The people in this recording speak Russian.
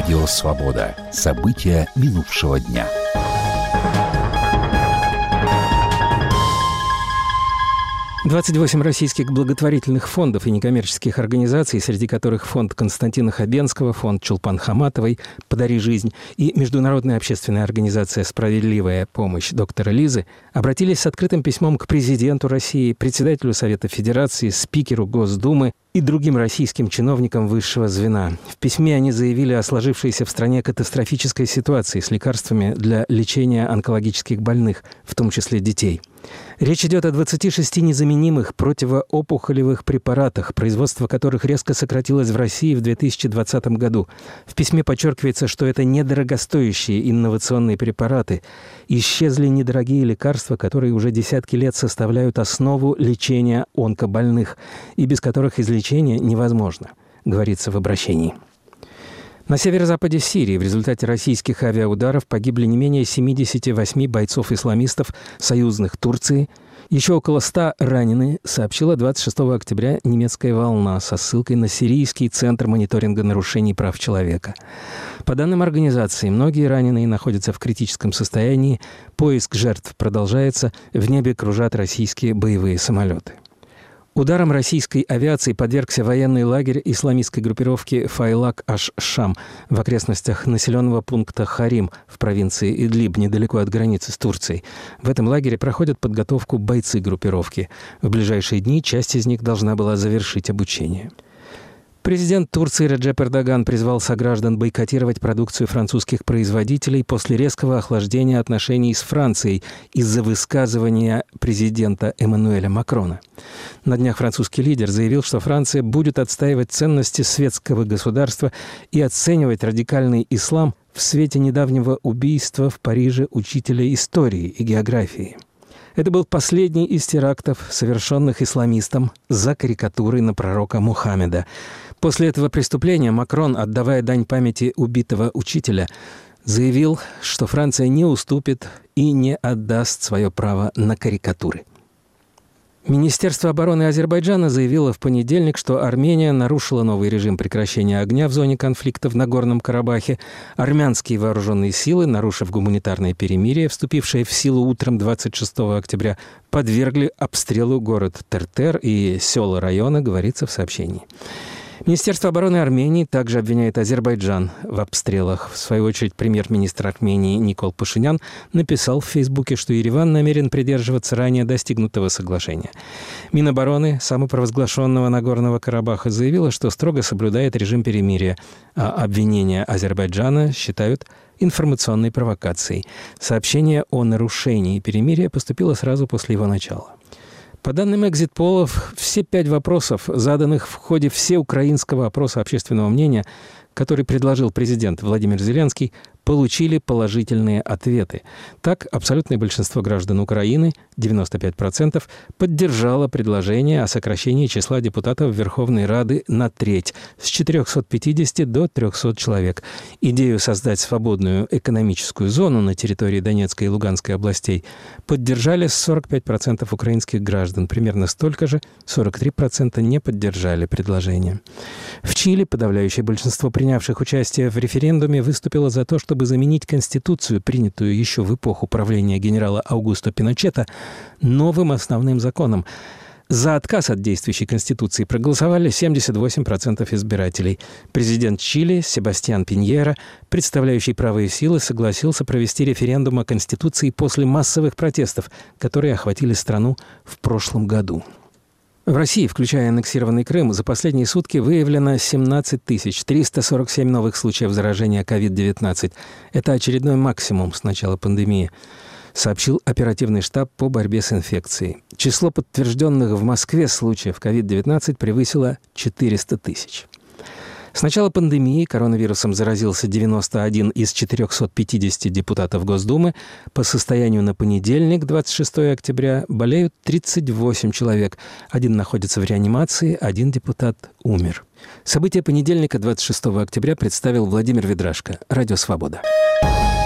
Радио «Свобода». События минувшего дня. «28 российских благотворительных фондов и некоммерческих организаций, среди которых фонд Константина Хабенского, фонд Чулпан Хаматовой «Подари жизнь» и международная общественная организация «Справедливая помощь» доктора Лизы, обратились с открытым письмом к президенту России, председателю Совета Федерации, спикеру Госдумы и другим российским чиновникам высшего звена. В письме они заявили о сложившейся в стране катастрофической ситуации с лекарствами для лечения онкологических больных, в том числе детей. Речь идет о 26 незаменимых противоопухолевых препаратах, производство которых резко сократилось в России в 2020 году. В письме подчеркивается, что это недорогостоящие инновационные препараты. Исчезли недорогие лекарства, которые уже десятки лет составляют основу лечения онкобольных, и без которых излечение невозможно, говорится в обращении. На северо-западе Сирии в результате российских авиаударов погибли не менее 78 бойцов-исламистов, союзных Турции. Еще около 100 ранены, сообщила 26 октября немецкая «Волна» со ссылкой на Сирийский центр мониторинга нарушений прав человека. По данным организации, многие раненые находятся в критическом состоянии. Поиск жертв продолжается. В небе кружат российские боевые самолеты. Ударом российской авиации подвергся военный лагерь исламистской группировки Файлак-аш-Шам в окрестностях населенного пункта Харим в провинции Идлиб, недалеко от границы с Турцией. В этом лагере проходят подготовку бойцы группировки. В ближайшие дни часть из них должна была завершить обучение. Президент Турции Реджеп Эрдоган призвал сограждан бойкотировать продукцию французских производителей после резкого охлаждения отношений с Францией из-за высказывания президента Эммануэля Макрона. На днях французский лидер заявил, что Франция будет отстаивать ценности светского государства и оценивать радикальный ислам в свете недавнего убийства в Париже учителя истории и географии. Это был последний из терактов, совершенных исламистом за карикатуры на пророка Мухаммеда. После этого преступления Макрон, отдавая дань памяти убитого учителя, заявил, что Франция не уступит и не отдаст свое право на карикатуры. Министерство обороны Азербайджана заявило в понедельник, что Армения нарушила новый режим прекращения огня в зоне конфликта в Нагорном Карабахе. Армянские вооруженные силы, нарушив гуманитарное перемирие, вступившее в силу утром 26 октября, подвергли обстрелу город Тертер и села района, говорится в сообщении. Министерство обороны Армении также обвиняет Азербайджан в обстрелах. В свою очередь, премьер-министр Армении Никол Пашинян написал в Фейсбуке, что Ереван намерен придерживаться ранее достигнутого соглашения. Минобороны самопровозглашенного Нагорного Карабаха заявила, что строго соблюдает режим перемирия, а обвинения Азербайджана считают информационной провокацией. Сообщение о нарушении перемирия поступило сразу после его начала. По данным экзит-полов, все 5 вопросов, заданных в ходе всеукраинского опроса общественного мнения, который предложил президент Владимир Зеленский, получили положительные ответы. Так, абсолютное большинство граждан Украины, 95%, поддержало предложение о сокращении числа депутатов Верховной Рады на треть, с 450 до 300 человек. Идею создать свободную экономическую зону на территории Донецкой и Луганской областей поддержали 45% украинских граждан. Примерно столько же, 43%, не поддержали предложение. В Чили подавляющее большинство принявших участие в референдуме выступило за то, чтобы заменить Конституцию, принятую еще в эпоху правления генерала Аугусто Пиночета, новым основным законом. За отказ от действующей Конституции проголосовали 78% избирателей. Президент Чили Себастьян Пиньера, представляющий правые силы, согласился провести референдум о Конституции после массовых протестов, которые охватили страну в прошлом году. В России, включая аннексированный Крым, за последние сутки выявлено 17 347 новых случаев заражения COVID-19. Это очередной максимум с начала пандемии, сообщил оперативный штаб по борьбе с инфекцией. Число подтвержденных в Москве случаев COVID-19 превысило 400 тысяч. С начала пандемии коронавирусом заразился 91 из 450 депутатов Госдумы. По состоянию на понедельник, 26 октября, болеют 38 человек. Один находится в реанимации, один депутат умер. События понедельника, 26 октября, представил Владимир Ведрашко. Радио «Свобода».